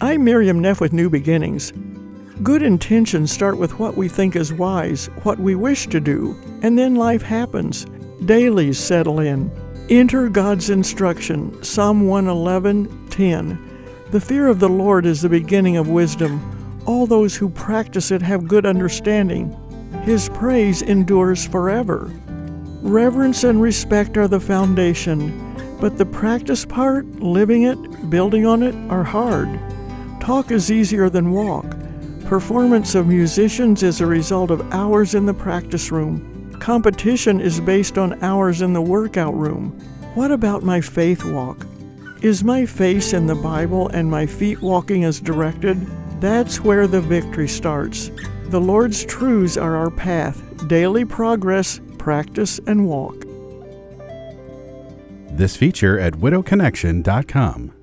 I'm Miriam Neff with New Beginnings. Good intentions start with what we think is wise, what we wish to do, and then life happens. Dailies settle in. Enter God's instruction, Psalm 111:10. The fear of the Lord is the beginning of wisdom. All those who practice it have good understanding. His praise endures forever. Reverence and respect are the foundation, but the practice part, living it, building on it, are hard. Talk is easier than walk. Performance of musicians is a result of hours in the practice room. Competition is based on hours in the workout room. What about my faith walk? Is my face in the Bible and my feet walking as directed? That's where the victory starts. The Lord's truths are our path, daily progress, practice, and walk. This feature at widowconnection.com.